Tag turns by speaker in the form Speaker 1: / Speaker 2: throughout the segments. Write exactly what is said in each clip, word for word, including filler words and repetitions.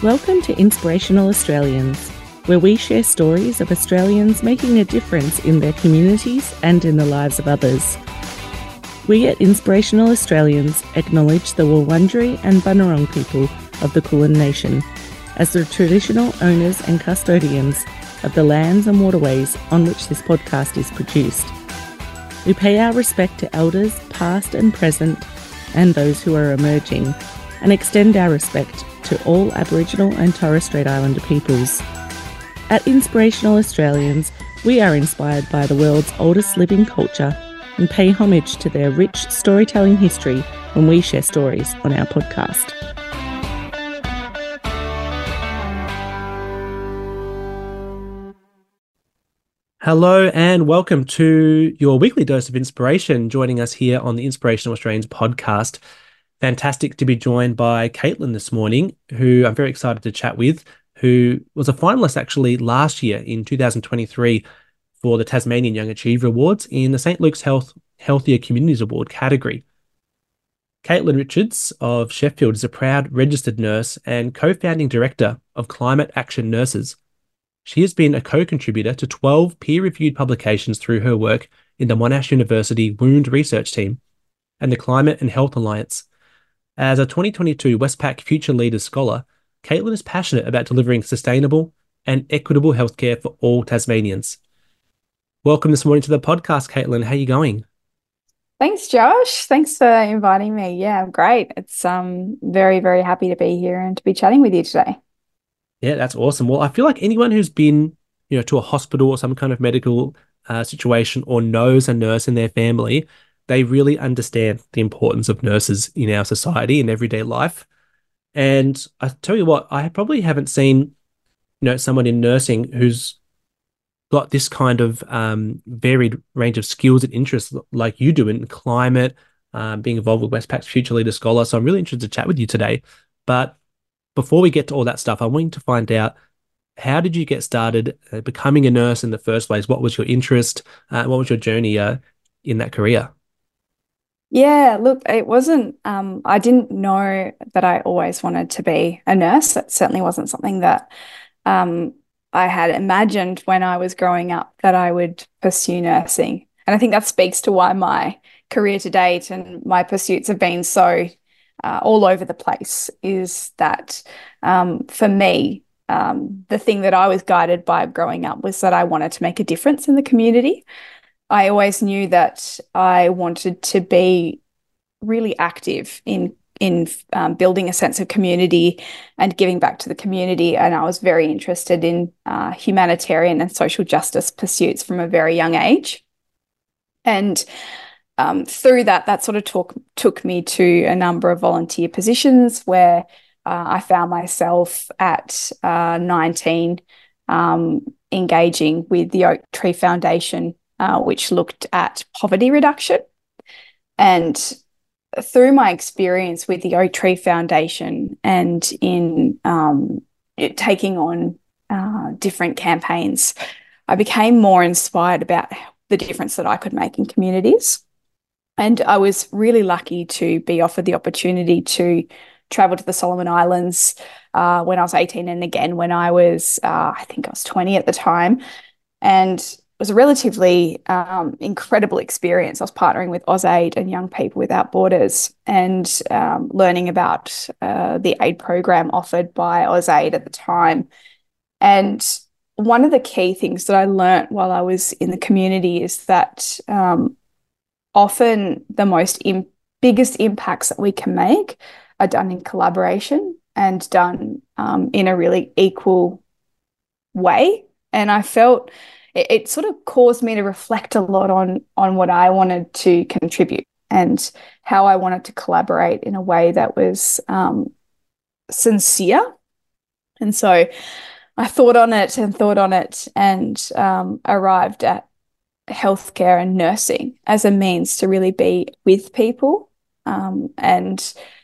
Speaker 1: Welcome to Inspirational Australians, where we share stories of Australians making a difference in their communities and in the lives of others. We at Inspirational Australians acknowledge the Wurundjeri and Bunurong people of the Kulin Nation as the traditional owners and custodians of the lands and waterways on which this podcast is produced. We pay our respect to elders past and present and those who are emerging, and extend our respect to all Aboriginal and Torres Strait Islander peoples. At Inspirational Australians, we are inspired by the world's oldest living culture and pay homage to their rich storytelling history when we share stories on our podcast.
Speaker 2: Hello and welcome to your weekly dose of inspiration. Joining us here on the Inspirational Australians podcast. Fantastic to be joined by Caitlin this morning, who I'm very excited to chat with, who was a finalist actually last year in two thousand twenty-three for the Tasmanian Young Achiever Awards in the Saint Luke's Health Healthier Communities Award category. Caitlin Richards of Sheffield is a proud registered nurse and co-founding director of Climate Action Nurses. She has been a co-contributor to twelve peer-reviewed publications through her work in the Monash University Wound Research Team and the Climate and Health Alliance. As a twenty twenty-two Westpac Future Leaders Scholar, Caitlin is passionate about delivering sustainable and equitable healthcare for all Tasmanians. Welcome this morning to the podcast, Caitlin. How are you going?
Speaker 3: Thanks, Josh. Thanks for inviting me. Yeah, I'm great. It's um very, very happy to be here and to be chatting with you today.
Speaker 2: Yeah, that's awesome. Well, I feel like anyone who's been, you know, to a hospital or some kind of medical uh, situation or knows a nurse in their family, they really understand the importance of nurses in our society and everyday life. And I tell you what, I probably haven't seen, you know, someone in nursing who's got this kind of um, varied range of skills and interests like you do in climate, um, being involved with Westpac's Future Leader Scholar. So I'm really interested to chat with you today. But before we get to all that stuff, I want to find out, how did you get started uh, becoming a nurse in the first place? What was your interest? Uh, what was your journey uh, in that career?
Speaker 3: Yeah, look, it wasn't, um, I didn't know that I always wanted to be a nurse. That certainly wasn't something that um, I had imagined when I was growing up that I would pursue nursing. And I think that speaks to why my career to date and my pursuits have been so uh, all over the place, is that um, for me, um, the thing that I was guided by growing up was that I wanted to make a difference in the community. I always knew that I wanted to be really active in in um, building a sense of community and giving back to the community. And I was very interested in uh, humanitarian and social justice pursuits from a very young age. And um, through that, that sort of talk, took me to a number of volunteer positions where uh, I found myself at uh, nineteen um, engaging with the Oak Tree Foundation, Uh, which looked at poverty reduction. And through my experience with the Oak Tree Foundation and in um, it, taking on uh, different campaigns, I became more inspired about the difference that I could make in communities. And I was really lucky to be offered the opportunity to travel to the Solomon Islands uh, when I was eighteen, and again when I was, uh, I think I was twenty at the time. And it was a relatively um, incredible experience. I was partnering with AusAid and Young People Without Borders and um, learning about uh, the aid program offered by AusAid at the time. And one of the key things that I learnt while I was in the community is that um, often the most im- biggest impacts that we can make are done in collaboration and done um, in a really equal way. And I felt it, it sort of caused me to reflect a lot on, on what I wanted to contribute and how I wanted to collaborate in a way that was um, sincere. And so I thought on it and thought on it and um, arrived at healthcare and nursing as a means to really be with people. Um, and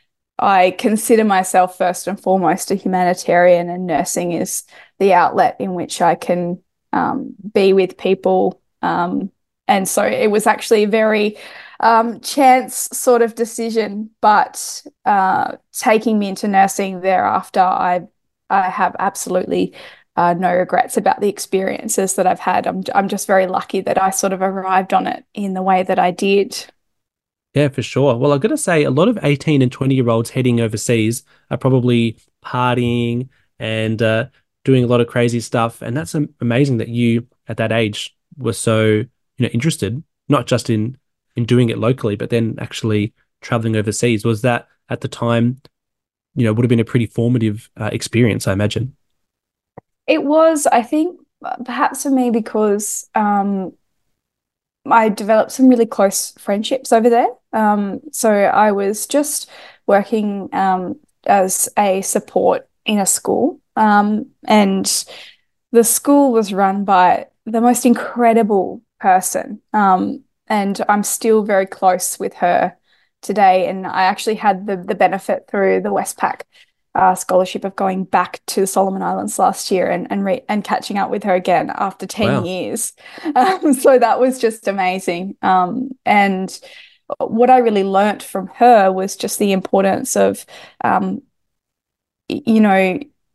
Speaker 3: I consider myself first and foremost a humanitarian, and nursing is the outlet in which I can um, be with people. Um, and so it was actually a very um, chance sort of decision, but uh, taking me into nursing thereafter, I I have absolutely uh, no regrets about the experiences that I've had. I'm I'm just very lucky that I sort of arrived on it in the way that I did.
Speaker 2: Yeah, for sure. Well, I've got to say, a lot of eighteen and twenty year olds heading overseas are probably partying and uh, doing a lot of crazy stuff. And that's am- amazing that you, at that age, were so, you know, interested, not just in in doing it locally, but then actually traveling overseas. Was that at the time, you know, would have been a pretty formative uh, experience, I imagine.
Speaker 3: It was, I think, perhaps for me because um, I developed some really close friendships over there. Um, so I was just working um, as a support in a school, um, and the school was run by the most incredible person. Um, and I'm still very close with her today. And I actually had the the benefit through the Westpac uh, scholarship of going back to the Solomon Islands last year and and, re- and catching up with her again after ten
Speaker 2: Wow.
Speaker 3: years. Um, so that was just amazing. Um, and what I really learnt from her was just the importance of, um, you know,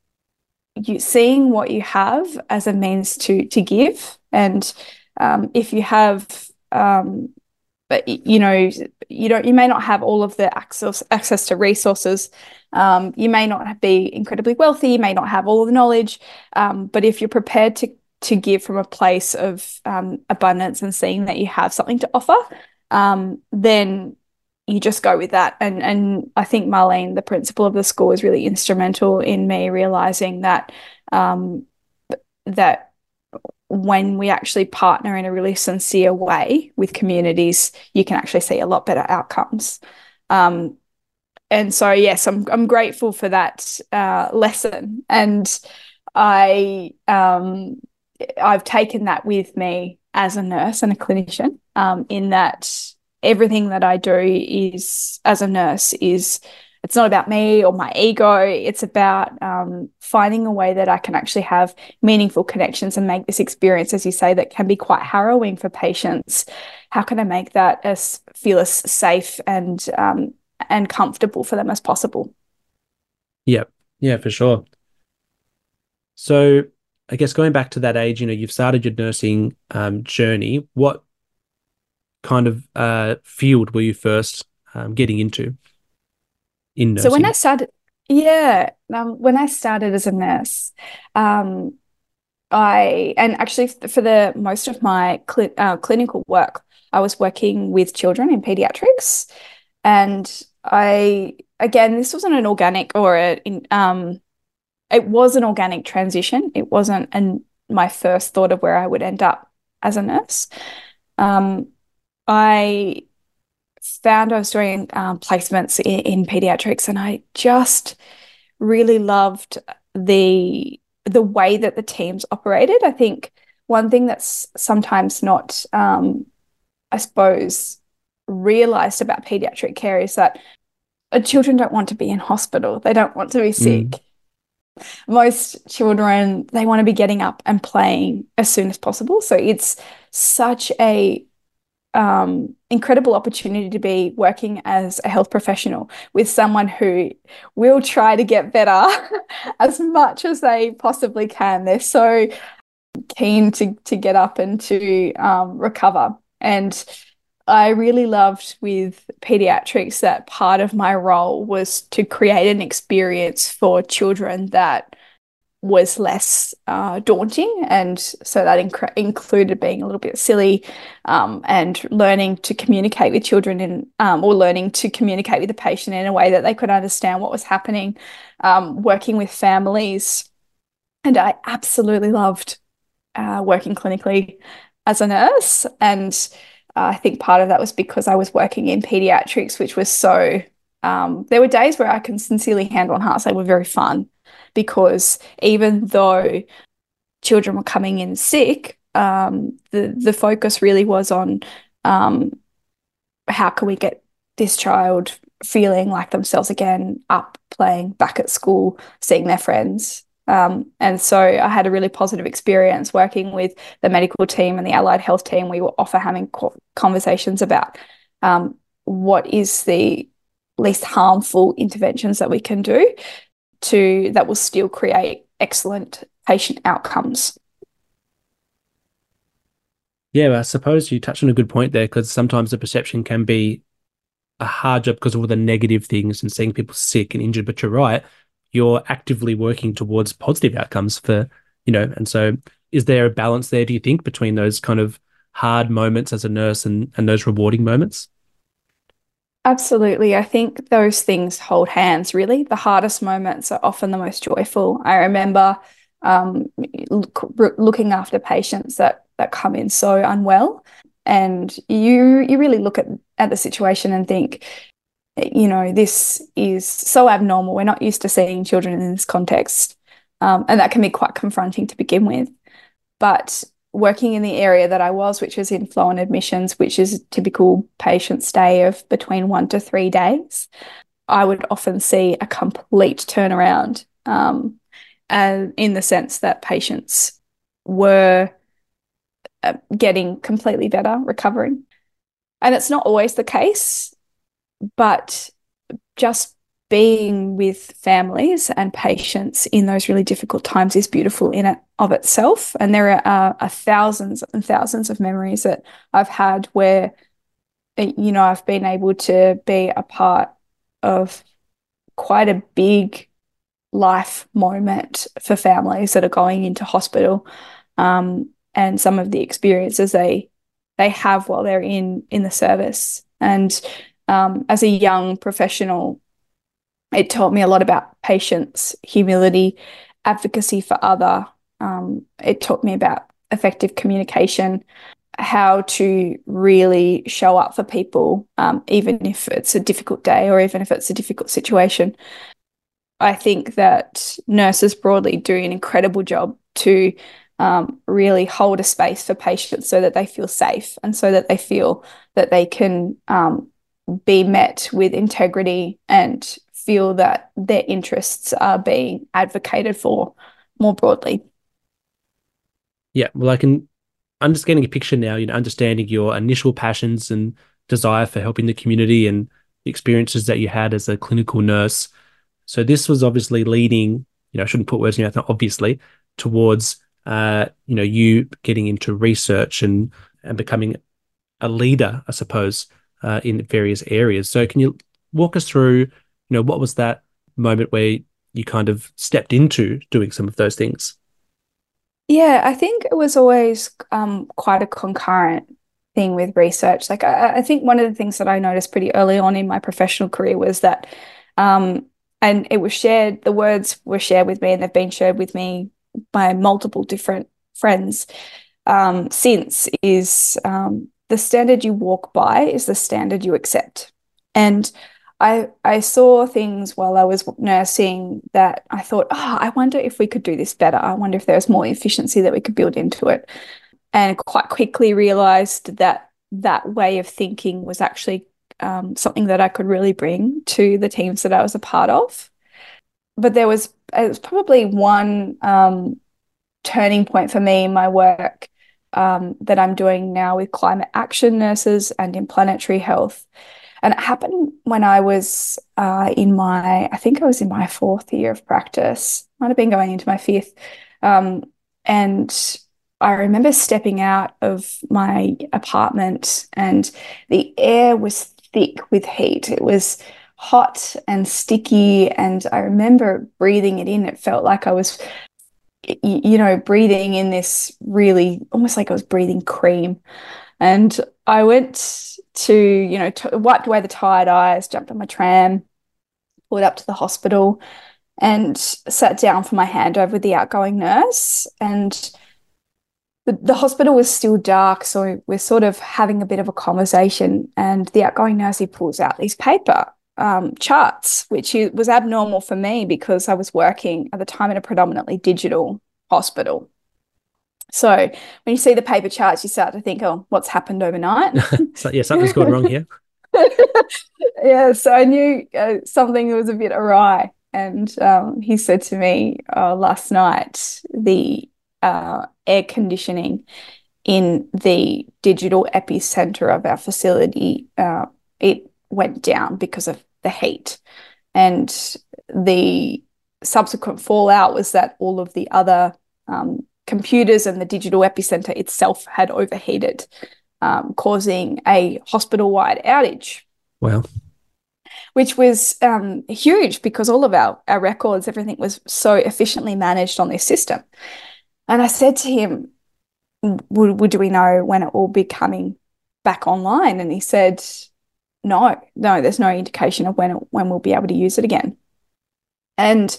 Speaker 3: you seeing what you have as a means to to give, and um, if you have, um, but you know, you don't, you may not have all of the access access to resources. Um, you may not be incredibly wealthy. You may not have all of the knowledge, um, but if you're prepared to to give from a place of um, abundance and seeing that you have something to offer, um, then you just go with that. And and I think Marlene, the principal of the school, is really instrumental in me realizing that um, that when we actually partner in a really sincere way with communities, you can actually see a lot better outcomes. Um, and so, yes, I'm I'm grateful for that uh, lesson, and I um, I've taken that with me as a nurse and a clinician. Um, in that everything that I do is as a nurse is it's not about me or my ego. It's about um, finding a way that I can actually have meaningful connections and make this experience, as you say, that can be quite harrowing for patients. How can I make that as feel as safe and um, and comfortable for them as possible?
Speaker 2: Yeah, yeah, for sure. So I guess going back to that age, you know, you've started your nursing um, journey. What kind of uh, field were you first um, getting into in
Speaker 3: So when I
Speaker 2: nursing?
Speaker 3: started, yeah, um, when I started as a nurse, um, I and actually for the most of my cl uh, clinical work, I was working with children in pediatrics, and I again, this wasn't an organic or a, in, um, it was an organic transition. It wasn't an my first thought of where I would end up as a nurse. Um, I found I was doing um, placements in, in pediatrics, and I just really loved the the way that the teams operated. I think one thing that's sometimes not, um, I suppose, realized about pediatric care is that uh, children don't want to be in hospital. They don't want to be
Speaker 2: Mm,
Speaker 3: sick. Most children, they want to be getting up and playing as soon as possible. So it's such a um, incredible opportunity to be working as a health professional with someone who will try to get better as much as they possibly can. They're so keen to to get up and to um, recover. And I really loved with pediatrics that part of my role was to create an experience for children that was less uh, daunting. And so that inc included being a little bit silly, um, and learning to communicate with children in, um, or learning to communicate with the patient in a way that they could understand what was happening, um, working with families. And I absolutely loved uh, working clinically as a nurse. And uh, I think part of that was because I was working in pediatrics, which was so, um, there were days where I can sincerely hand on hearts, they were very fun because even though children were coming in sick, um, the, the focus really was on um, how can we get this child feeling like themselves again, up, playing, back at school, seeing their friends. Um, and so I had a really positive experience working with the medical team and the allied health team. We were often having conversations about um, what is the least harmful interventions that we can do to that will still create excellent patient outcomes.
Speaker 2: Yeah, I suppose you touched on a good point there, because sometimes the perception can be a hard job because of all the negative things and seeing people sick and injured. But you're right, you're actively working towards positive outcomes for, you know, and so is there a balance there, do you think, between those kind of hard moments as a nurse and, and those rewarding moments?
Speaker 3: Absolutely. I think those things hold hands, really. The hardest moments are often the most joyful. I remember um, look, looking after patients that that come in so unwell, and you you really look at, at the situation and think, you know, this is so abnormal. We're not used to seeing children in this context. Um, and that can be quite confronting to begin with. But working in the area that I was, which was in flow and admissions, which is a typical patient stay of between one to three days, I would often see a complete turnaround, um, and in the sense that patients were uh, getting completely better, recovering. And it's not always the case, but just being with families and patients in those really difficult times is beautiful in it of itself. And there are, uh, are thousands and thousands of memories that I've had where, you know, I've been able to be a part of quite a big life moment for families that are going into hospital, um, and some of the experiences they they have while they're in in the service. And um, as a young professional, it taught me a lot about patience, humility, advocacy for other. Um, it taught me about effective communication, how to really show up for people, um, even if it's a difficult day or even if it's a difficult situation. I think that nurses broadly do an incredible job to um, really hold a space for patients so that they feel safe and so that they feel that they can um, be met with integrity and feel that their interests are being advocated for more broadly.
Speaker 2: Yeah, well, I can, I'm just getting a picture now, you know, understanding your initial passions and desire for helping the community and the experiences that you had as a clinical nurse. So this was obviously leading, you know, I shouldn't put words in your mouth, obviously, towards, uh, you know, you getting into research and and becoming a leader, I suppose, uh, in various areas. So can you walk us through, you know, what was that moment where you kind of stepped into doing some of those things?
Speaker 3: Yeah, I think it was always um, quite a concurrent thing with research. Like I, I think one of the things that I noticed pretty early on in my professional career was that, um, and it was shared, the words were shared with me and they've been shared with me by multiple different friends um, since, is um, the standard you walk by is the standard you accept. And I I saw things while I was nursing that I thought, oh, I wonder if we could do this better. I wonder if there's more efficiency that we could build into it. And quite quickly realized that that way of thinking was actually um, something that I could really bring to the teams that I was a part of. But there was, it was probably one um, turning point for me in my work um, that I'm doing now with climate action nurses and in planetary health. And it happened when I was uh, in my, I think I was in my fourth year of practice, might have been going into my fifth. Um, and I remember stepping out of my apartment and the air was thick with heat. It was hot and sticky. And I remember breathing it in. It felt like I was, you know, breathing in this really, almost like I was breathing cream. And I went to, you know, t- wiped away the tired eyes, jumped on my tram, pulled up to the hospital and sat down for my handover with the outgoing nurse. And the, the hospital was still dark, so we're sort of having a bit of a conversation. And the outgoing nurse, he pulls out these paper um, charts, which was abnormal for me because I was working at the time in a predominantly digital hospital. So when you see the paper charts, you start to think, oh, what's happened overnight?
Speaker 2: So, yeah, something's gone wrong here.
Speaker 3: Yeah, so I knew uh, something was a bit awry. And um, he said to me uh, last night, the uh, air conditioning in the digital epicenter of our facility, uh, it went down because of the heat. And the subsequent fallout was that all of the other um, computers and the digital epicenter itself had overheated, um, causing a hospital-wide outage.
Speaker 2: Wow.
Speaker 3: Which was um, huge because all of our, our records, everything was so efficiently managed on this system. And I said to him, would, would do we know when it will be coming back online? And he said, no, no, there's no indication of when it, when we'll be able to use it again. And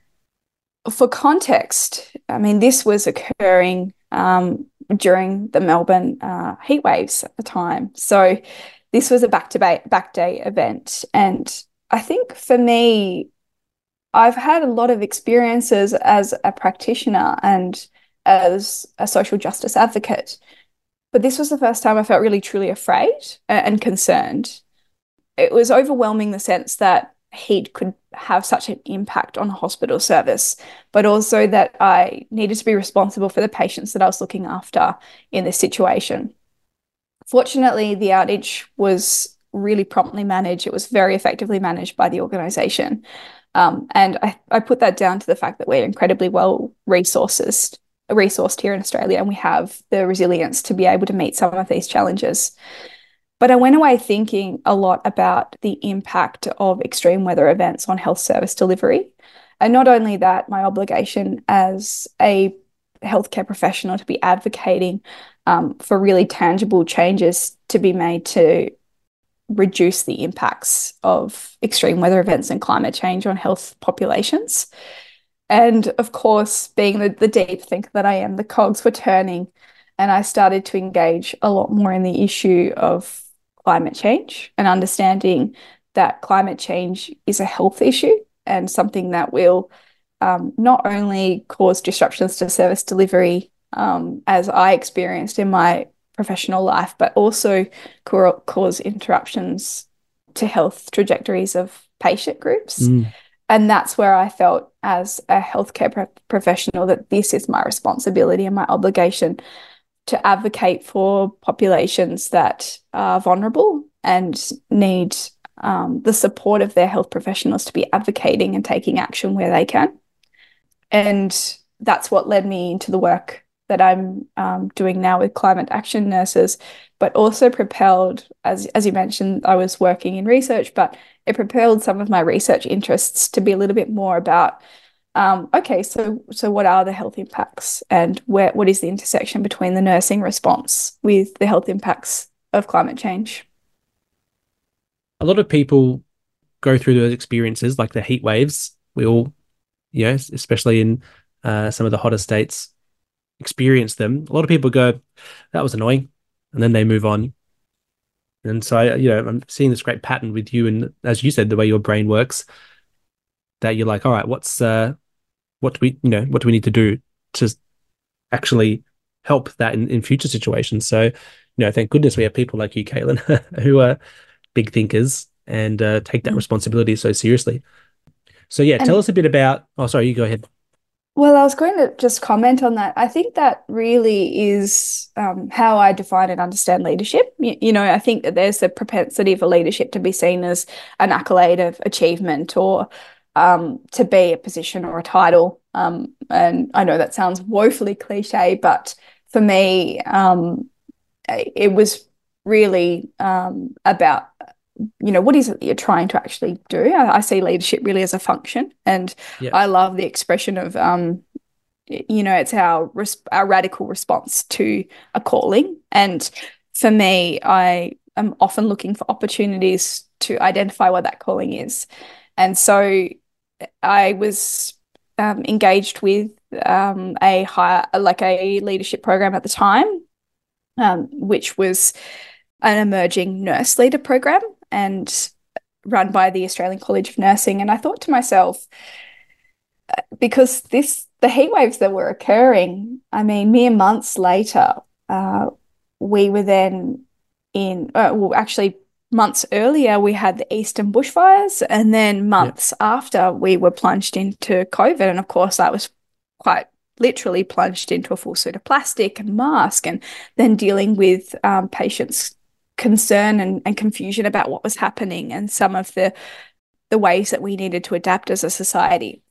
Speaker 3: for context, I mean, this was occurring um, during the Melbourne uh, heat waves at the time. So this was a back-to-back back day event. And I think for me, I've had a lot of experiences as a practitioner and as a social justice advocate. But this was the first time I felt really, truly afraid and concerned. It was overwhelming, the sense that heat could have such an impact on a hospital service, but also that I needed to be responsible for the patients that I was looking after in this situation. Fortunately, the outage was really promptly managed. It was very effectively managed by the organisation. Um, and I, I put that down to the fact that we're incredibly well resourced, resourced here in Australia, and we have the resilience to be able to meet some of these challenges. But I went away thinking a lot about the impact of extreme weather events on health service delivery. And not only that, my obligation as a healthcare professional to be advocating um, for really tangible changes to be made to reduce the impacts of extreme weather events and climate change on health populations. And of course, being the, the deep thinker that I am, the cogs were turning, and I started to engage a lot more in the issue of climate change and understanding that climate change is a health issue and something that will um, not only cause disruptions to service delivery, um, as I experienced in my professional life, but also ca- cause interruptions to health trajectories of patient groups.
Speaker 2: Mm.
Speaker 3: And that's where I felt, as a healthcare pro- professional, that this is my responsibility and my obligation to advocate for populations that are vulnerable and need um, the support of their health professionals to be advocating and taking action where they can. And that's what led me into the work that I'm um, doing now with climate action nurses, but also propelled, as, as you mentioned, I was working in research, but it propelled some of my research interests to be a little bit more about Um, okay, so so what are the health impacts, and where what is the intersection between the nursing response with the health impacts of climate change?
Speaker 2: A lot of people go through those experiences, like the heat waves. We all, you know, especially in uh, some of the hotter states, experience them. A lot of people go, that was annoying, and then they move on. And so, I, you know, I'm seeing this great pattern with you, and as you said, the way your brain works, that you're like, all right, what's uh, what do we, you know, what do we need to do to actually help that in, in future situations? So, you know, thank goodness we have people like you, Caitlin, who are big thinkers and uh, take that responsibility so seriously. So, yeah,
Speaker 3: And
Speaker 2: tell us a bit about. Oh, sorry, you go ahead.
Speaker 3: well, I was going to just comment on that. I think that really is um, how I define and understand leadership. You, you know, I think that there's a propensity for leadership to be seen as an accolade of achievement, or um, to be a position or a title. Um, and I know that sounds woefully cliche, but for me, um, it was really um, about, you know, what is it that you're trying to actually do? I, I see leadership really as a function, and
Speaker 2: Yeah.
Speaker 3: I love the expression of, um, you know, it's our res- our radical response to a calling. And for me, I am often looking for opportunities to identify what that calling is. And so I was um, engaged with um, a higher, like a leadership program at the time, um, which was an emerging nurse leader program and run by the Australian College of Nursing. And I thought to myself, because this the heat waves that were occurring, I mean, mere months later, uh, we were then in, uh, well, actually months earlier, we had the Eastern bushfires, and then months
Speaker 2: Yeah.
Speaker 3: after, we were plunged into COVID. And of course, I was quite literally plunged into a full suit of plastic and mask, and then dealing with um, patients' concern and, and confusion about what was happening and some of the the ways that we needed to adapt as a society.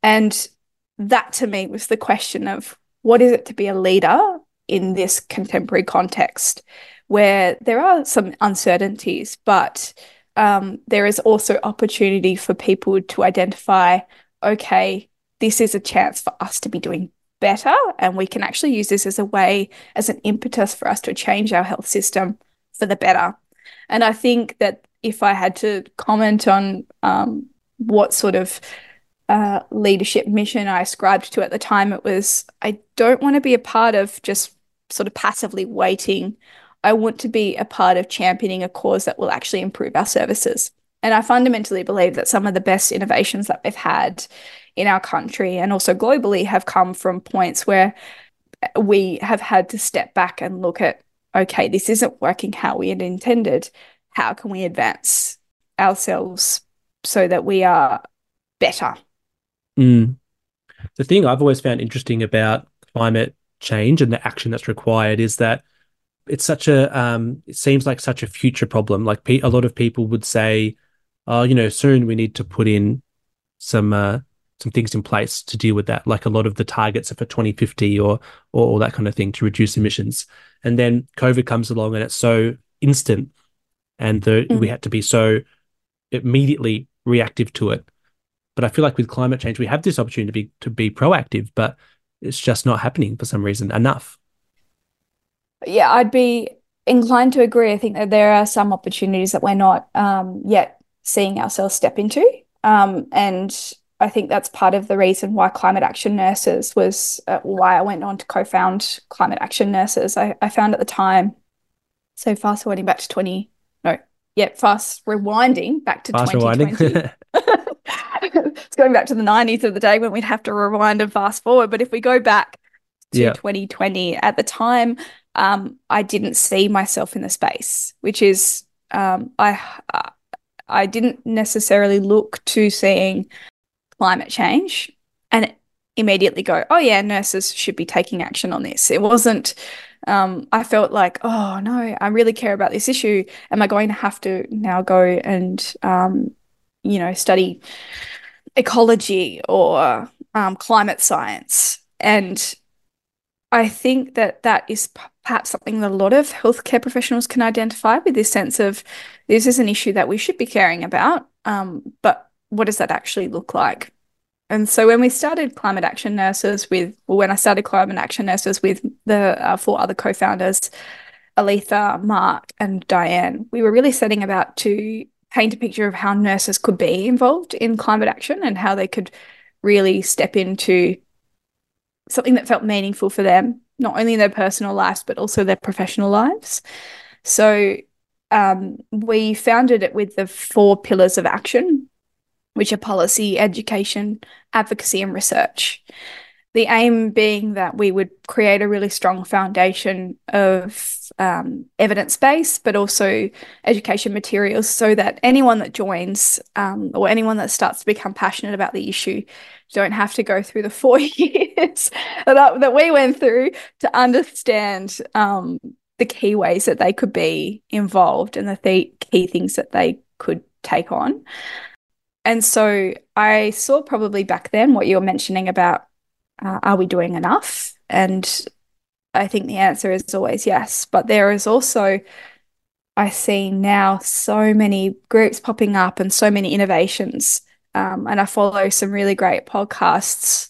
Speaker 3: And that to me was the question of what is it to be a leader in this contemporary context where there are some uncertainties, but um, there is also opportunity for people to identify, okay, this is a chance for us to be doing better, and we can actually use this as a way, as an impetus for us to change our health system for the better. And I think that if I had to comment on um, what sort of uh, leadership mission I ascribed to at the time, it was, I don't want to be a part of just sort of passively waiting. I want to be a part of championing a cause that will actually improve our services. And I fundamentally believe that some of the best innovations that we've had in our country and also globally have come from points where we have had to step back and look at, okay, this isn't working how we had intended. How can we advance ourselves so that we are better?
Speaker 2: Mm. The thing I've always found interesting about climate change and the action that's required is that it's such a, um, it seems like such a future problem. Like pe- a lot of people would say, oh, you know, soon we need to put in some uh, some things in place to deal with that. Like a lot of the targets are for twenty fifty or, or or that kind of thing to reduce emissions. And then COVID comes along and it's so instant, and the
Speaker 3: Mm.
Speaker 2: we had to be so immediately reactive to it. But I feel like with climate change, we have this opportunity to be to be proactive, but it's just not happening for some reason enough.
Speaker 3: Yeah, I'd be inclined to agree. I think that there are some opportunities that we're not um, yet seeing ourselves step into. Um, and I think that's part of the reason why Climate Action Nurses was uh, why I went on to co-found Climate Action Nurses. I, I found at the time, so fast forwarding back to twenty, no, yeah, fast rewinding back to
Speaker 2: Fast
Speaker 3: twenty twenty.
Speaker 2: rewinding.
Speaker 3: It's going back to the nineties of the day when we'd have to rewind and fast forward. But if we go back to
Speaker 2: Yeah.
Speaker 3: twenty twenty, at the time, um, I didn't see myself in the space, which is um, I I didn't necessarily look to seeing climate change and immediately go, oh yeah, nurses should be taking action on this. It wasn't, um, I felt like, oh no, I really care about this issue. Am I going to have to now go and, um, you know, study ecology or um, climate science? And I think that that is p- perhaps something that a lot of healthcare professionals can identify with, this sense of this is an issue that we should be caring about, um, but what does that actually look like? And so when we started Climate Action Nurses with, well, when I started Climate Action Nurses with the uh, four other co-founders, Aletha, Mark, and Diane, we were really setting about to paint a picture of how nurses could be involved in climate action and how they could really step into something that felt meaningful for them, not only in their personal lives, but also their professional lives. So um, we founded it with the four pillars of action, which are policy, education, advocacy, and research. The aim being that we would create a really strong foundation of um, evidence base, but also education materials so that anyone that joins um, or anyone that starts to become passionate about the issue don't have to go through the four years that, that we went through to understand um, the key ways that they could be involved and the th- key things that they could take on. And so I saw probably back then what you were mentioning about uh, are we doing enough? And I think the answer is always yes. But there is also, I see now so many groups popping up and so many innovations. Um, and I follow some really great podcasts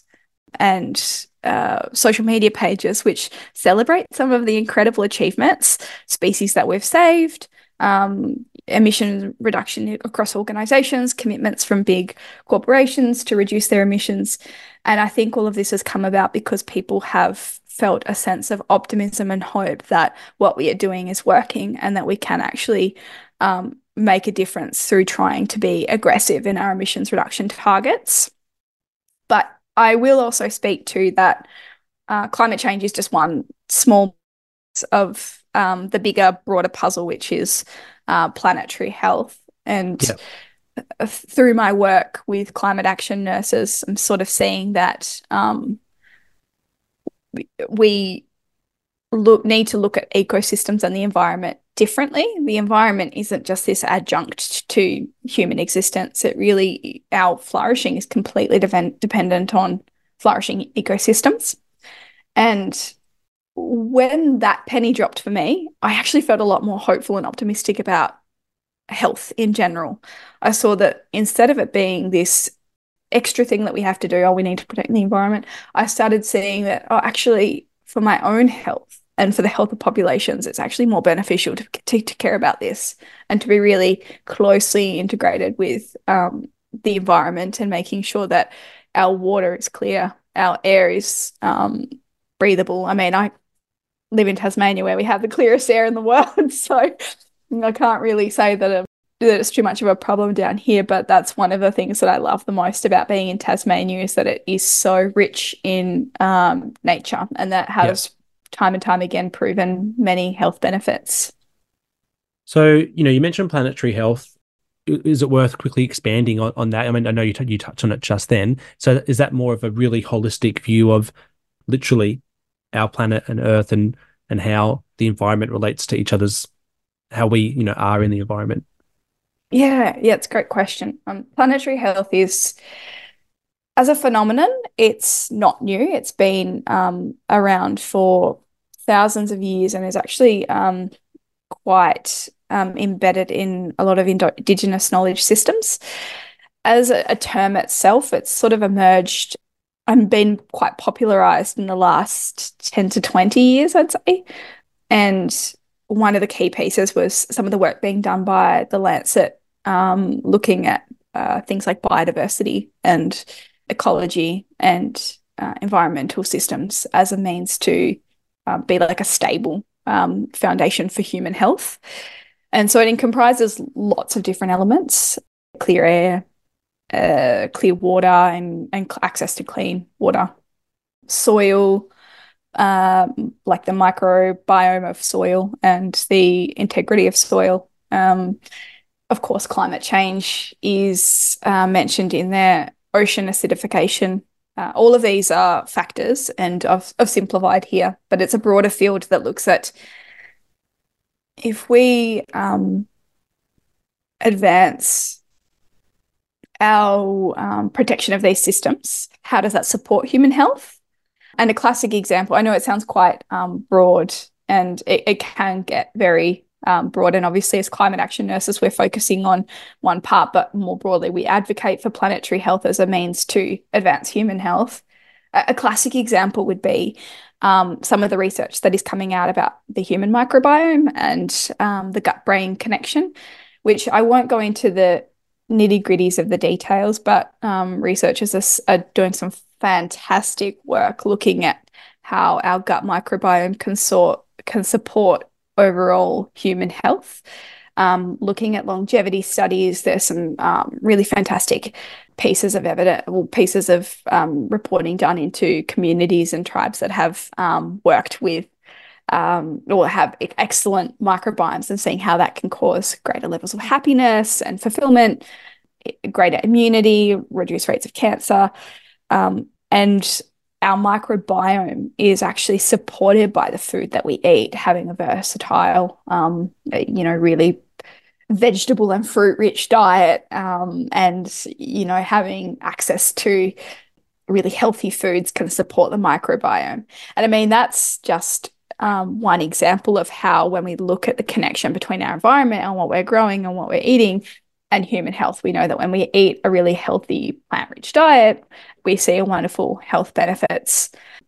Speaker 3: and uh, social media pages which celebrate some of the incredible achievements, species that we've saved, um, emission reduction across organizations, commitments from big corporations to reduce their emissions. And I think all of this has come about because people have felt a sense of optimism and hope that what we are doing is working and that we can actually um, make a difference through trying to be aggressive in our emissions reduction targets. But I will also speak to that uh, climate change is just one small of um, the bigger, broader puzzle, which is uh, planetary health. And yeah. through my work with Climate Action Nurses, I'm sort of seeing that um, we look need to look at ecosystems and the environment differently. The environment isn't just this adjunct to human existence. It really, our flourishing is completely de- dependent on flourishing ecosystems. And when that penny dropped for me, I actually felt a lot more hopeful and optimistic about health in general. I saw that instead of it being this extra thing that we have to do, oh, we need to protect the environment, I started seeing that, oh, actually, for my own health and for the health of populations, it's actually more beneficial to, to, to care about this and to be really closely integrated with um, the environment and making sure that our water is clear, our air is um, breathable. I mean, I live in Tasmania where we have the clearest air in the world, so I can't really say that, it, that it's too much of a problem down here, but that's one of the things that I love the most about being in Tasmania, is that it is so rich in um, nature, and that has yeah. time and time again proven many health benefits.
Speaker 2: So, you know, you mentioned planetary health. Is it worth quickly expanding on, on that? I mean, I know you, t- you touched on it just then. So is that more of a really holistic view of literally our planet and Earth, and and how the environment relates to each other's, how we, you know, are in the environment?
Speaker 3: Yeah, yeah, it's a great question. Um, planetary health is, as a phenomenon, it's not new. It's been um, around for thousands of years and is actually um, quite um, embedded in a lot of Indo- Indigenous knowledge systems. As a, a term itself, it's sort of emerged and been quite popularized in the last ten to twenty years, I'd say. And one of the key pieces was some of the work being done by The Lancet, um, looking at uh, things like biodiversity and ecology and uh, environmental systems as a means to uh, be like a stable um, foundation for human health. And so it comprises lots of different elements: clear air, uh, clear water, and, and access to clean water, soil, um, like the microbiome of soil and the integrity of soil. Um, of course, climate change is uh, mentioned in there, ocean acidification. Uh, all of these are factors, and I've, I've simplified here, but it's a broader field that looks at if we um, advance our um, protection of these systems, how does that support human health? And a classic example, I know it sounds quite um, broad, and it, it can get very um, broad. And obviously, as climate action nurses, we're focusing on one part, but more broadly, we advocate for planetary health as a means to advance human health. A, a classic example would be um, some of the research that is coming out about the human microbiome and um, the gut-brain connection, which I won't go into the nitty-gritties of the details, but um, researchers are, are doing some fantastic work looking at how our gut microbiome can, sort, can support overall human health. Um, looking at longevity studies, there's some um, really fantastic pieces of evidence, well, pieces of um, reporting done into communities and tribes that have um, worked with um, or have excellent microbiomes, and seeing how that can cause greater levels of happiness and fulfillment, greater immunity, reduced rates of cancer. Um, and our microbiome is actually supported by the food that we eat, having a versatile, um, you know, really vegetable and fruit rich diet, um, and, you know, having access to really healthy foods can support the microbiome. And I mean, that's just um, one example of how, when we look at the connection between our environment and what we're growing and what we're eating and human health, we know that when we eat a really healthy plant-rich diet, we see a wonderful health benefits.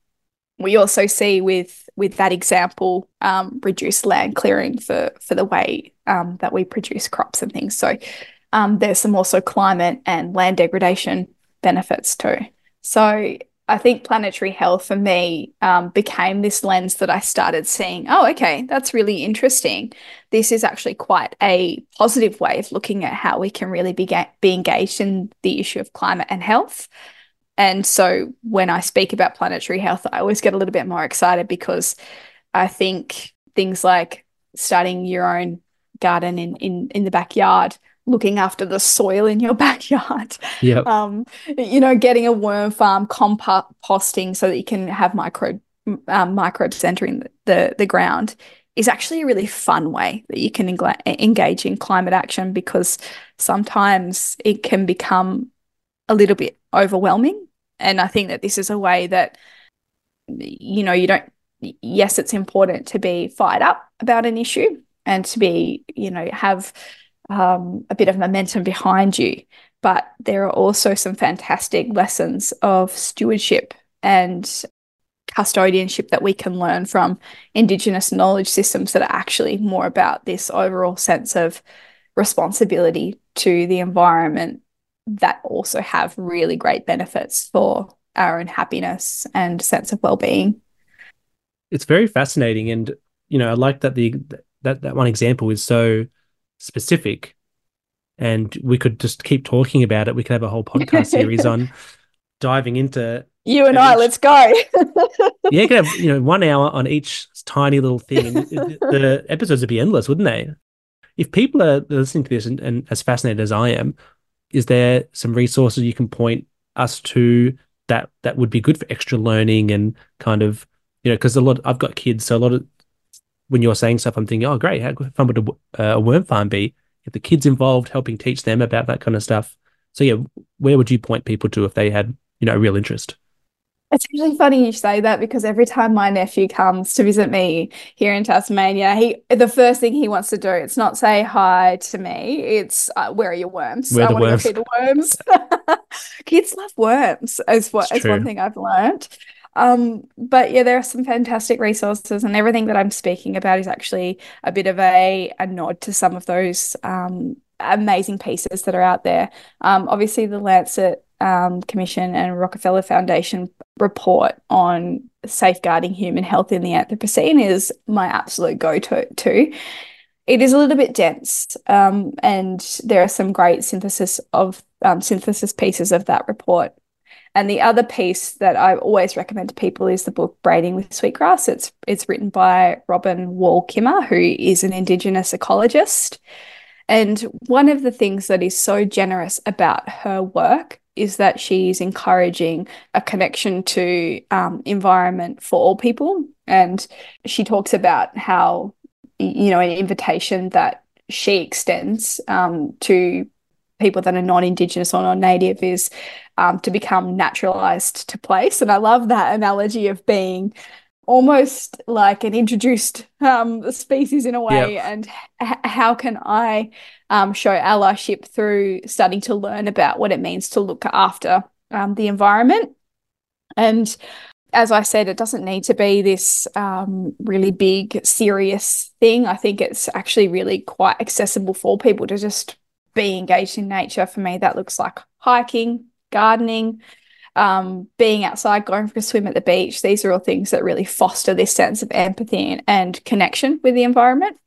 Speaker 3: We also see with with that example um, reduced land clearing for for the way um, that we produce crops and things. So um, there's some also climate and land degradation benefits too. So I think planetary health for me um, became this lens that I started seeing, oh, okay, that's really interesting. This is actually quite a positive way of looking at how we can really be, be engaged in the issue of climate and health. And so when I speak about planetary health, I always get a little bit more excited, because I think things like starting your own garden in, in, in the backyard, looking after the soil in your backyard,
Speaker 2: yep.
Speaker 3: um, you know, getting a worm farm, composting so that you can have micro, um, microbes entering the, the, the ground is actually a really fun way that you can engla- engage in climate action, because sometimes it can become a little bit overwhelming. And I think that this is a way that, you know, you don't, yes, it's important to be fired up about an issue and to be, you know, have um, a bit of momentum behind you. But there are also some fantastic lessons of stewardship and custodianship that we can learn from Indigenous knowledge systems that are actually more about this overall sense of responsibility to the environment, that also have really great benefits for our own happiness and sense of well-being.
Speaker 2: It's very fascinating, and you know, I like that the that that one example is so specific, and we could just keep talking about it. We could have a whole podcast series on diving into
Speaker 3: you and
Speaker 2: each,
Speaker 3: I. Let's go.
Speaker 2: Yeah, you could have, you know, one hour on each tiny little thing, and the, the episodes would be endless, wouldn't they? If people are listening to this and, and as fascinated as I am, is there some resources you can point us to that that would be good for extra learning and kind of, you know, because a lot, I've got kids, so a lot of, when you're saying stuff, I'm thinking, oh, great, how fun would a, a worm farm be if the kids involved, helping teach them about that kind of stuff? So yeah, where would you point people to if they had, you know, a real interest?
Speaker 3: It's actually funny you say that, because every time my nephew comes to visit me here in Tasmania, he the first thing he wants to do, it's not say hi to me, it's uh, where are your worms?
Speaker 2: Where are
Speaker 3: I
Speaker 2: the
Speaker 3: want to go
Speaker 2: worms?
Speaker 3: see the worms. Kids love worms, is what
Speaker 2: It's
Speaker 3: is one
Speaker 2: true.
Speaker 3: thing I've learned. Um, but yeah, there are some fantastic resources, and everything that I'm speaking about is actually a bit of a, a nod to some of those um, amazing pieces that are out there. Um, obviously, the Lancet um, Commission and Rockefeller Foundation report on safeguarding human health in the Anthropocene is my absolute go-to too. It is a little bit dense, um, and there are some great synthesis of um, synthesis pieces of that report. And the other piece that I always recommend to people is the book Braiding with Sweetgrass. It's it's written by Robin Wall Kimmer, who is an Indigenous ecologist. And one of the things that is so generous about her work is that she's encouraging a connection to um, environment for all people. And she talks about how, you know, an invitation that she extends um, to people that are non-Indigenous or non-native is um, to become naturalized to place. And I love that analogy of being almost like an introduced um, species in a way.
Speaker 2: Yeah.
Speaker 3: And h- how can I um, show allyship through starting to learn about what it means to look after um, the environment? And as I said, it doesn't need to be this um, really big, serious thing. I think it's actually really quite accessible for people to just be engaged in nature. For me, that looks like hiking, gardening, um, being outside, going for a swim at the beach. These are all things that really foster this sense of empathy and, and connection with the environment.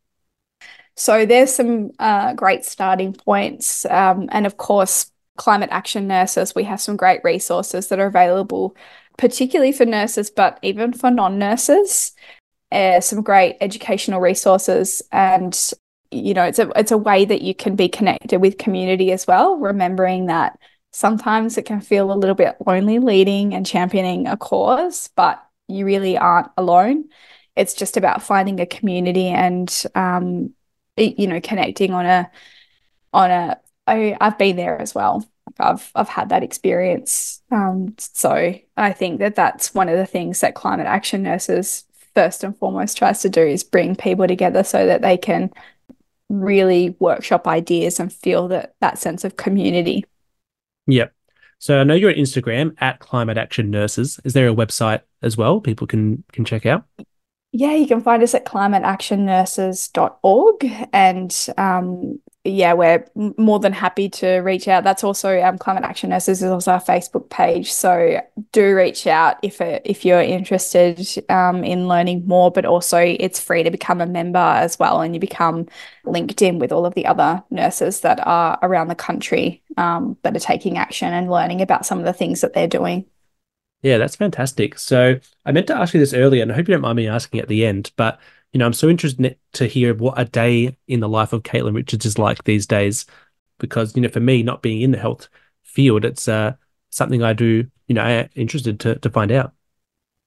Speaker 3: So there's some uh, great starting points. Um, and of course, climate action nurses, we have some great resources that are available, particularly for nurses, but even for non-nurses. Uh, some great educational resources, and you know, it's a it's a way that you can be connected with community as well, remembering that sometimes it can feel a little bit lonely leading and championing a cause, but you really aren't alone. It's just about finding a community and um, you know, connecting on a on a I, I've been there as well. I've I've had that experience. Um, so I think that that's one of the things that Climate Action Nurses first and foremost tries to do, is bring people together so that they can really workshop ideas and feel that that sense of community.
Speaker 2: Yep. So I know you're on Instagram at Climate Action Nurses. Is there a website as well people can can check out?
Speaker 3: Yeah, you can find us at climate action nurses dot org, and um, yeah, we're more than happy to reach out. That's also um, Climate Action Nurses is also our Facebook page, so do reach out if it, if you're interested um, in learning more. But also, it's free to become a member as well, and you become linked in with all of the other nurses that are around the country um, that are taking action and learning about some of the things that they're doing.
Speaker 2: Yeah, that's fantastic. So I meant to ask you this earlier, and I hope you don't mind me asking at the end, but you know, I'm so interested to hear what a day in the life of Caitlin Richards is like these days, because, you know, for me, not being in the health field, it's uh, something I do, you know, I'm interested to, to find out.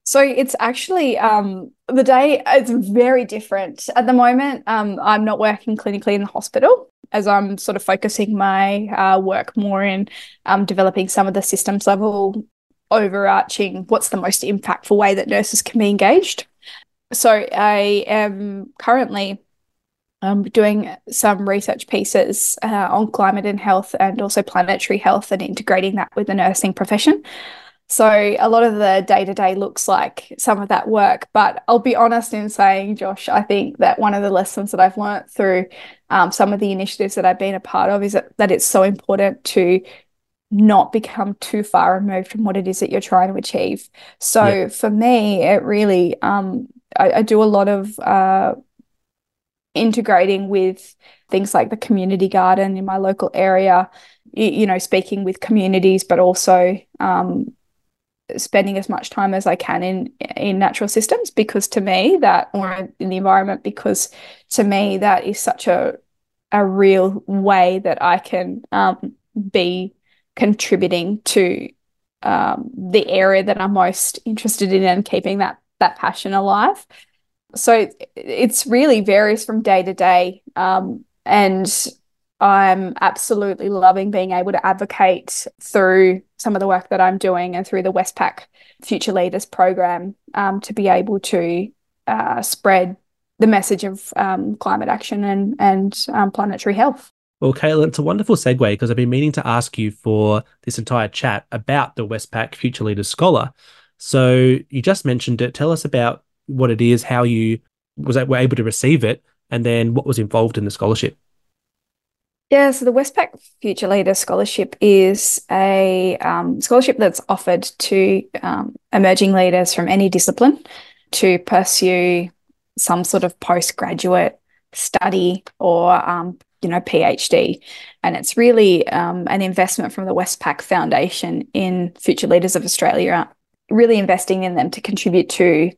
Speaker 3: So it's actually um, the day, it's very different. At the moment, um, I'm not working clinically in the hospital as I'm sort of focusing my uh, work more in um, developing some of the systems level overarching what's the most impactful way that nurses can be engaged. So I am currently um, doing some research pieces uh, on climate and health and also planetary health and integrating that with the nursing profession. So a lot of the day-to-day looks like some of that work, but I'll be honest in saying, Josh, I think that one of the lessons that I've learned through um, some of the initiatives that I've been a part of is that, that it's so important to not become too far removed from what it is that you're trying to achieve. So yeah. For me, it really, um, I, I do a lot of uh, integrating with things like the community garden in my local area, you, you know, speaking with communities, but also um, spending as much time as I can in in natural systems, because to me that, or in the environment, because to me that is such a a real way that I can um, be contributing to um, the area that I'm most interested in and keeping that that passion alive. So it's really varies from day to day, um, and I'm absolutely loving being able to advocate through some of the work that I'm doing and through the Westpac Future Leaders program um, to be able to uh, spread the message of um, climate action and, and um, planetary health.
Speaker 2: Well, Caitlin, it's a wonderful segue because I've been meaning to ask you for this entire chat about the Westpac Future Leaders Scholar. So you just mentioned it. Tell us about what it is, how you was were able to receive it, and then what was involved in the scholarship.
Speaker 3: Yeah, so the Westpac Future Leader Scholarship is a um, scholarship that's offered to um, emerging leaders from any discipline to pursue some sort of postgraduate study or, um, you know, PhD. And it's really um, an investment from the Westpac Foundation in Future Leaders of Australia, really investing in them to contribute to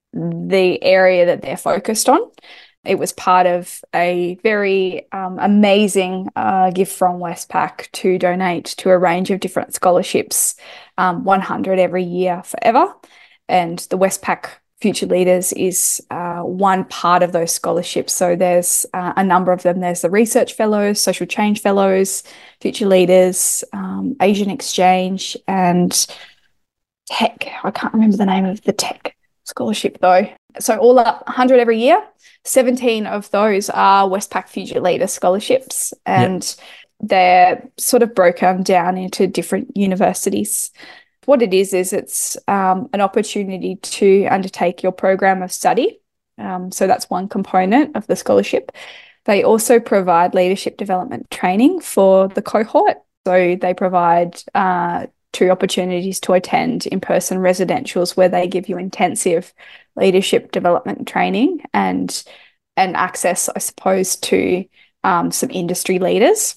Speaker 3: the area that they're focused on. It was part of a very um, amazing uh, gift from Westpac to donate to a range of different scholarships, um, one hundred every year forever. And the Westpac Future Leaders is uh, one part of those scholarships. So there's uh, a number of them. There's the Research Fellows, Social Change Fellows, Future Leaders, um, Asian Exchange, and Tech. I can't remember the name of the Tech scholarship though. So all up one hundred every year. seventeen of those are Westpac Future Leader scholarships, and yep. they're sort of broken down into different universities. What it is, is it's um, an opportunity to undertake your program of study. Um, so that's one component of the scholarship. They also provide leadership development training for the cohort. So they provide uh, two opportunities to attend in-person residentials where they give you intensive leadership development training and and access, I suppose, to um, some industry leaders.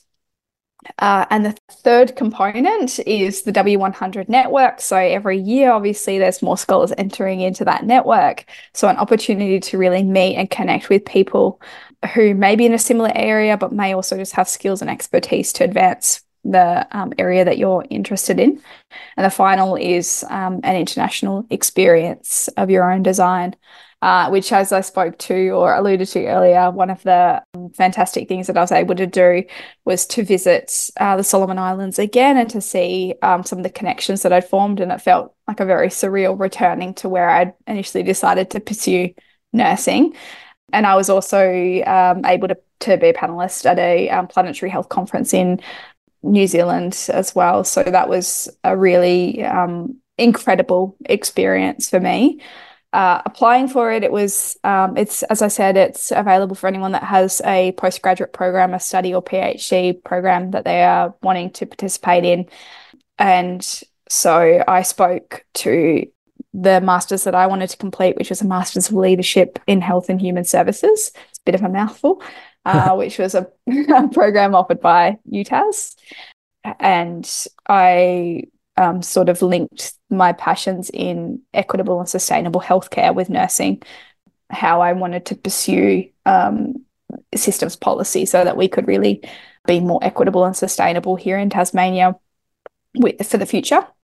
Speaker 3: Uh, and the third component is the W one hundred network. So every year, obviously, there's more scholars entering into that network. So an opportunity to really meet and connect with people who may be in a similar area, but may also just have skills and expertise to advance the um, area that you're interested in. And the final is um, an international experience of your own design, uh, which, as I spoke to or alluded to earlier, one of the um, fantastic things that I was able to do was to visit uh, the Solomon Islands again and to see um, some of the connections that I'd formed. And it felt like a very surreal returning to where I'd initially decided to pursue nursing. And I was also um, able to, to be a panelist at a um, planetary health conference in New Zealand as well. So that was a really um, incredible experience for me. Uh, applying for it, it was, um, it's, as I said, it's available for anyone that has a postgraduate program, a study or PhD program that they are wanting to participate in. And so I spoke to the master's that I wanted to complete, which was a Master's of Leadership in Health and Human Services. It's a bit of a mouthful. Uh, which was a, a program offered by U T A S. And I um, sort of linked my passions in equitable and sustainable healthcare with nursing, how I wanted to pursue um, systems policy so that we could really be more equitable and sustainable here in Tasmania with, for the future.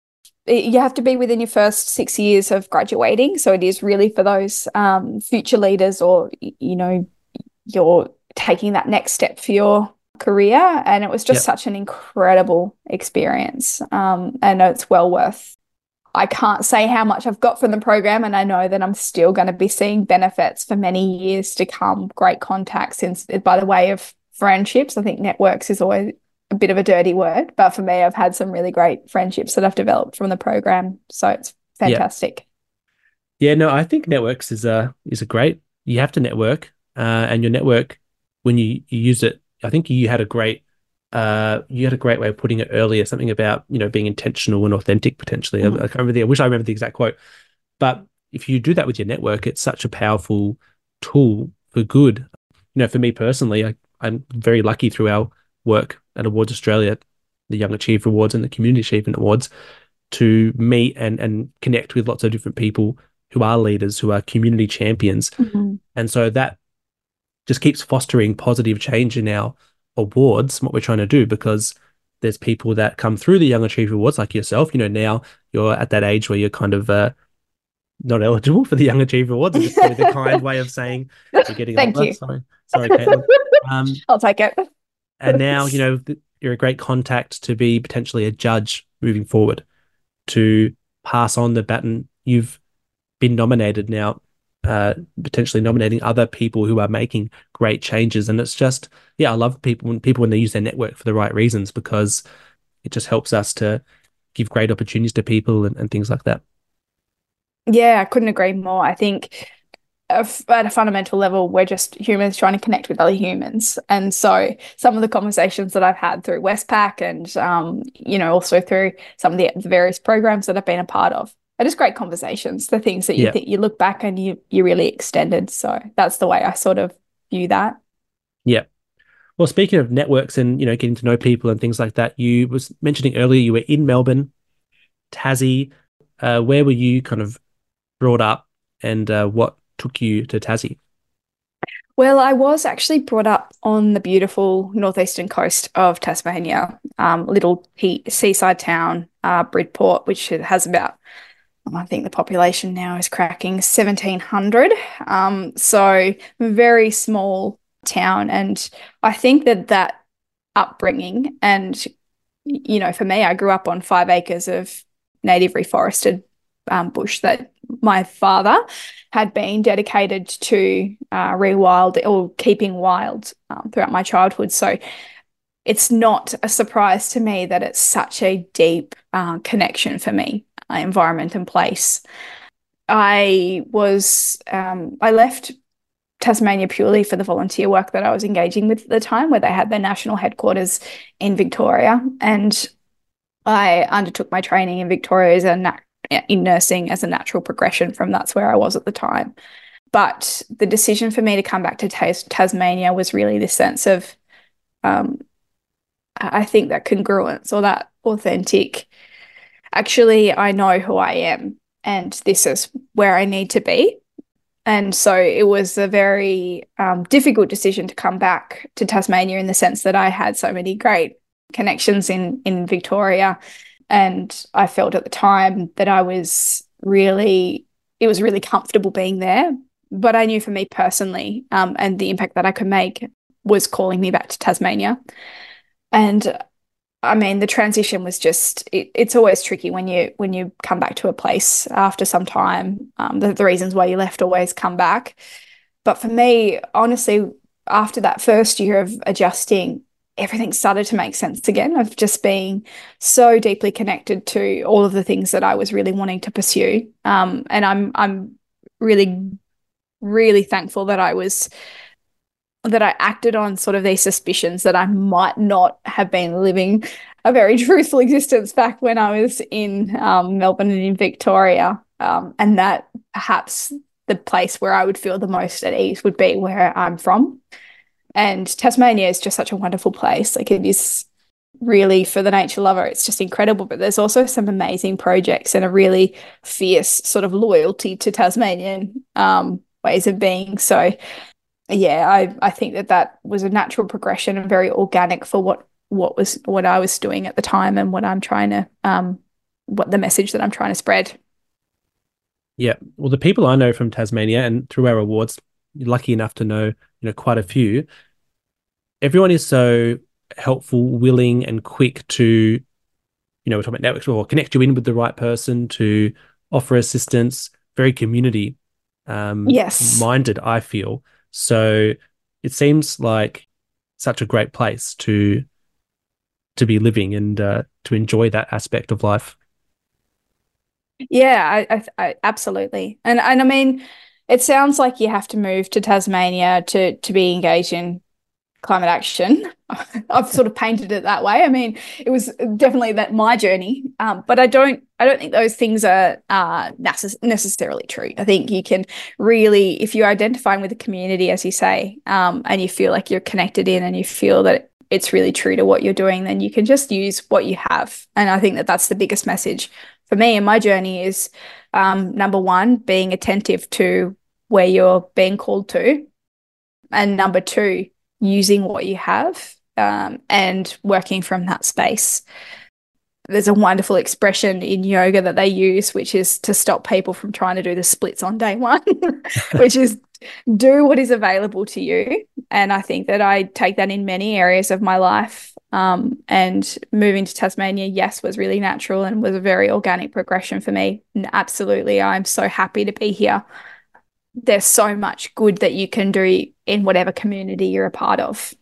Speaker 3: you have to be within your first six years of graduating. So it is really for those um, future leaders, or, you know, you're taking that next step for your career. And it was just
Speaker 2: Yep.
Speaker 3: such an incredible experience. Um, and it's well worth. I can't say how much I've got from the program, and I know that I'm still going to be seeing benefits for many years to come. Great contacts in, by the way of friendships. I think networks is always a bit of a dirty word, but for me, I've had some really great friendships that I've developed from the program. So it's fantastic.
Speaker 2: Yeah, no, I think networks is a is a great. You have to network, uh, and your network, when you, you use it, I think you had a great uh you had a great way of putting it earlier. Something about, you know, being intentional and authentic potentially.
Speaker 3: Mm-hmm.
Speaker 2: I, I can't remember the, I wish I remember the exact quote, but if you do that with your network, it's such a powerful tool for good. You know, for me personally, I, I'm very lucky through our work at Awards Australia, the Young Achiever Awards and the Community Achievement Awards, to meet and and connect with lots of different people who are leaders, who are community champions.
Speaker 3: Mm-hmm.
Speaker 2: And so that just keeps fostering positive change in our awards, what we're trying to do, because there's people that come through the Young Achiever Awards like yourself. You know, now you're at that age where you're kind of uh, not eligible for the Young Achiever Awards. It's just the kind way of saying you're getting
Speaker 3: Thank
Speaker 2: older.
Speaker 3: you.
Speaker 2: Sorry, sorry, Caitlin. Um,
Speaker 3: I'll take it.
Speaker 2: and now, you know, you're a great contact to be potentially a judge moving forward, to pass on the baton. You've been nominated now, uh, potentially nominating other people who are making great changes. And it's just, yeah, I love people when people when they use their network for the right reasons, because it just helps us to give great opportunities to people and, and things like that.
Speaker 3: Yeah, I couldn't agree more. I think at a fundamental level, we're just humans trying to connect with other humans. And so some of the conversations that I've had through Westpac and, um, you know, also through some of the, the various programs that I've been a part of, are just great conversations, the things that you
Speaker 2: Yeah.
Speaker 3: think you look back and you you really extended. So that's the way I sort of view that.
Speaker 2: Yeah. Well, speaking of networks and, you know, getting to know people and things like that, you was mentioning earlier you were in Melbourne, Tassie. Uh, where were you kind of brought up, and uh, what took you to Tassie?
Speaker 3: Well, I was actually brought up on the beautiful northeastern coast of Tasmania, um, little he- seaside town, uh, Bridport, which has about, I think the population now is cracking seventeen hundred. Um, so very small town. And I think that that upbringing and, you know, for me, I grew up on five acres of native reforested um, bush that my father had been dedicated to uh, rewild or keeping wild um, throughout my childhood. So it's not a surprise to me that it's such a deep uh, connection for me, uh, environment and place. I was, um, I left Tasmania purely for the volunteer work that I was engaging with at the time, where they had their national headquarters in Victoria. And I undertook my training in Victoria as a nat- in nursing as a natural progression from that's where I was at the time. But the decision for me to come back to Tas- Tasmania was really this sense of, um, I think that congruence or that authentic, actually, I know who I am and this is where I need to be. And so it was a very um, difficult decision to come back to Tasmania, in the sense that I had so many great connections in, in Victoria. And I felt at the time that I was really, it was really comfortable being there. But I knew for me personally, um, and the impact that I could make was calling me back to Tasmania. And I mean, the transition was just, it, it's always tricky when you when you come back to a place after some time. Um, the, the reasons why you left always come back. But for me, honestly, after that first year of adjusting, everything started to make sense again, of just being so deeply connected to all of the things that I was really wanting to pursue. Um, and I'm I'm really, really thankful that I was that I acted on sort of these suspicions that I might not have been living a very truthful existence back when I was in um, Melbourne and in Victoria, um, and that perhaps the place where I would feel the most at ease would be where I'm from. And Tasmania is just such a wonderful place. Like, it is really, for the nature lover, it's just incredible. But there's also some amazing projects and a really fierce sort of loyalty to Tasmanian um, ways of being. So yeah, I, I think that that was a natural progression and very organic for what what was what I was doing at the time and what I'm trying to um, what the message that I'm trying to spread.
Speaker 2: Yeah. Well, the people I know from Tasmania and through our awards, you're lucky enough to know, you know, quite a few. Everyone is so helpful, willing, and quick to, you know, we're talking about networks or connect you in with the right person, to offer assistance, very community um,
Speaker 3: Yes.
Speaker 2: minded, I feel. So it seems like such a great place to to be living and uh, to enjoy that aspect of life.
Speaker 3: Yeah, I, I, I absolutely. And and I mean, it sounds like you have to move to Tasmania to to be engaged in climate action. I've sort of painted it that way. I mean, it was definitely that my journey, um, but I don't I don't think those things are uh, necess- necessarily true. I think you can really, if you're identifying with the community, as you say, um, and you feel like you're connected in, and you feel that it's really true to what you're doing, then you can just use what you have. And I think that that's the biggest message for me in my journey is, um, number one, being attentive to where you're being called to, and number two, using what you have um, and working from that space. There's a wonderful expression in yoga that they use, which is to stop people from trying to do the splits on day one, which is do what is available to you. And I think that I take that in many areas of my life. Um, and moving to Tasmania, yes, was really natural and was a very organic progression for me. And absolutely, I'm so happy to be here. There's so much good that you can do in whatever community you're a part of.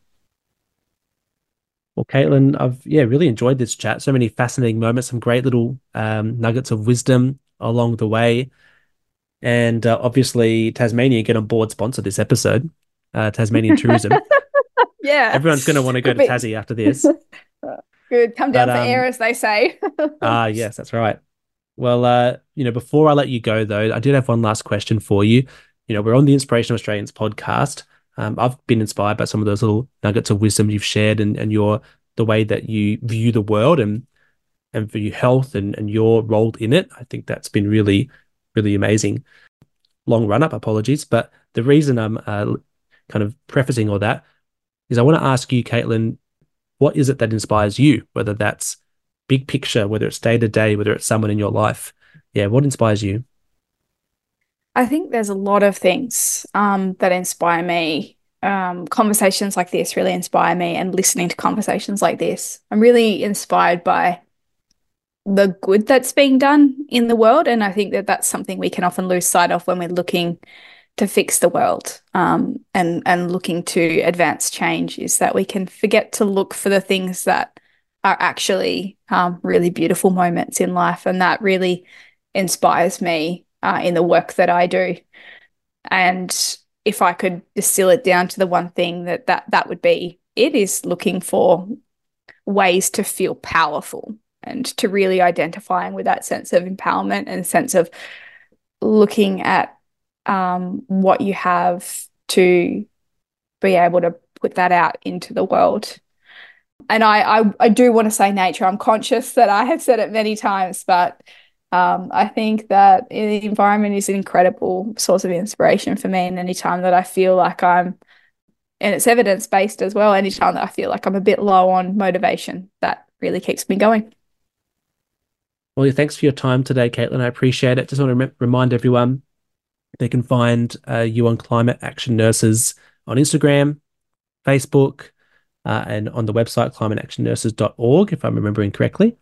Speaker 2: Well, Caitlin, I've yeah really enjoyed this chat. So many fascinating moments, some great little um, nuggets of wisdom along the way. And uh, obviously, Tasmania, get on board, sponsor this episode, uh, Tasmanian Tourism.
Speaker 3: Yeah.
Speaker 2: Everyone's going to want to go to Tassie after this.
Speaker 3: Good. Come down
Speaker 2: But,
Speaker 3: for
Speaker 2: um,
Speaker 3: air, as they say.
Speaker 2: Ah, yes, that's right. Well, uh, you know, before I let you go, though, I did have one last question for you. You know, we're on the Inspirational Australians podcast. Um, I've been inspired by some of those little nuggets of wisdom you've shared, and, and your the way that you view the world and and view health and, and your role in it. I think that's been really, really amazing. Long run up, apologies. But the reason I'm uh, kind of prefacing all that is I want to ask you, Caitlin, what is it that inspires you? Whether that's big picture, whether it's day to day, whether it's someone in your life. Yeah, what inspires you?
Speaker 3: I think there's a lot of things um, that inspire me. Um, conversations like this really inspire me, and listening to conversations like this. I'm really inspired by the good that's being done in the world, and I think that that's something we can often lose sight of when we're looking to fix the world um, and, and looking to advance change, is that we can forget to look for the things that are actually um, really beautiful moments in life, and that really inspires me uh, in the work that I do. And if I could distill it down to the one thing that that, that would be, it is looking for ways to feel powerful and to really identifying with that sense of empowerment and sense of looking at um, what you have to be able to put that out into the world. And I, I, I do want to say nature. I'm conscious that I have said it many times, but um, I think that the environment is an incredible source of inspiration for me. And anytime that I feel like I'm, and it's evidence-based as well, anytime that I feel like I'm a bit low on motivation, that really keeps me going.
Speaker 2: Well, thanks for your time today, Caitlin. I appreciate it. Just want to rem- remind everyone they can find uh, you on Climate Action Nurses on Instagram, Facebook, uh, and on the website climate action nurses dot org, if I'm remembering correctly.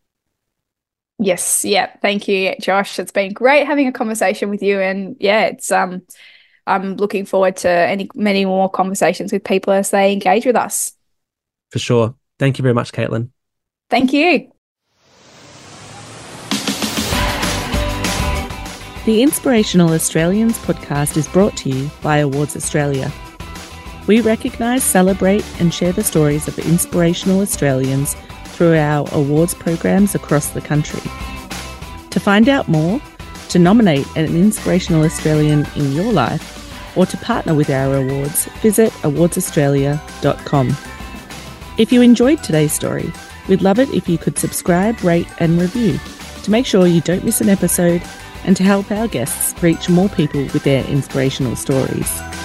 Speaker 3: Yes, yeah. Thank you, Josh. It's been great having a conversation with you, and yeah, it's um, I'm looking forward to any many more conversations with people as they engage with us.
Speaker 2: For sure. Thank you very much, Caitlin.
Speaker 3: Thank you.
Speaker 1: The Inspirational Australians podcast is brought to you by Awards Australia. We recognise, celebrate and share the stories of inspirational Australians through our awards programs across the country. To find out more, to nominate an inspirational Australian in your life, or to partner with our awards, visit awards australia dot com. If you enjoyed today's story, we'd love it if you could subscribe, rate and review to make sure you don't miss an episode, and to help our guests reach more people with their inspirational stories.